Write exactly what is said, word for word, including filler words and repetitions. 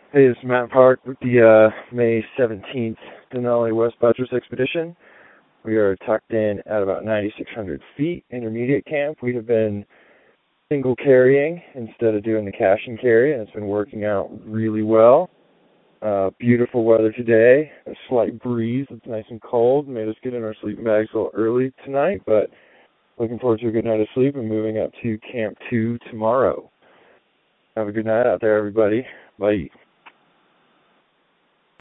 Hey, this is Matt Park with the uh, May seventeenth Denali West Buttress Expedition. We are tucked in at about ninety-six hundred feet, intermediate camp. We have been single carrying instead of doing the cache and carry, and it's been working out really well. Uh, beautiful weather today, a slight breeze. It's nice and cold. Made us get in our sleeping bags a little early tonight, but looking forward to a good night of sleep and moving up to Camp two tomorrow. Have a good night out there, everybody. Bye.